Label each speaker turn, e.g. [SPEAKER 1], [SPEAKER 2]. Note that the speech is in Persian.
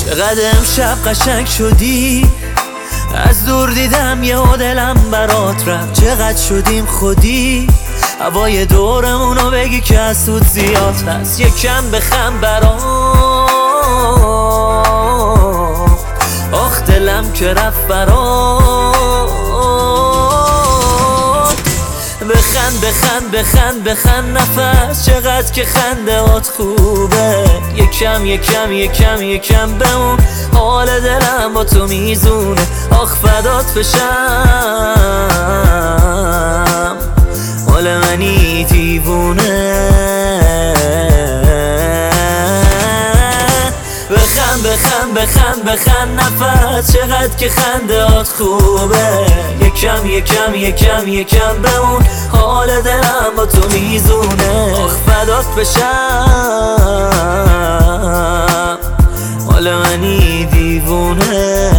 [SPEAKER 1] چقدر امشب قشنگ شدی، از دور دیدم یه دلم برات رفت. چقدر شدیم خودی، هوای دورمونو بگی که از سود زیاد هست. یکم بخم برام، آخ دلم که رفت برات. بخند بخند بخند بخند نفس، چقدر که خنده هات خوبه. یکم یکم یکم یکم بمون، حال دلم با تو میزونه. آخ فدات بشم، حال منی دیوونه. بخند بخند بخند بخند نفس، چقدر که خنده هات خوبه. یکم یکم یکم یکم بمون، حال دلم با تو میزونه. آخ فدات بشم، حال منی دیوونه.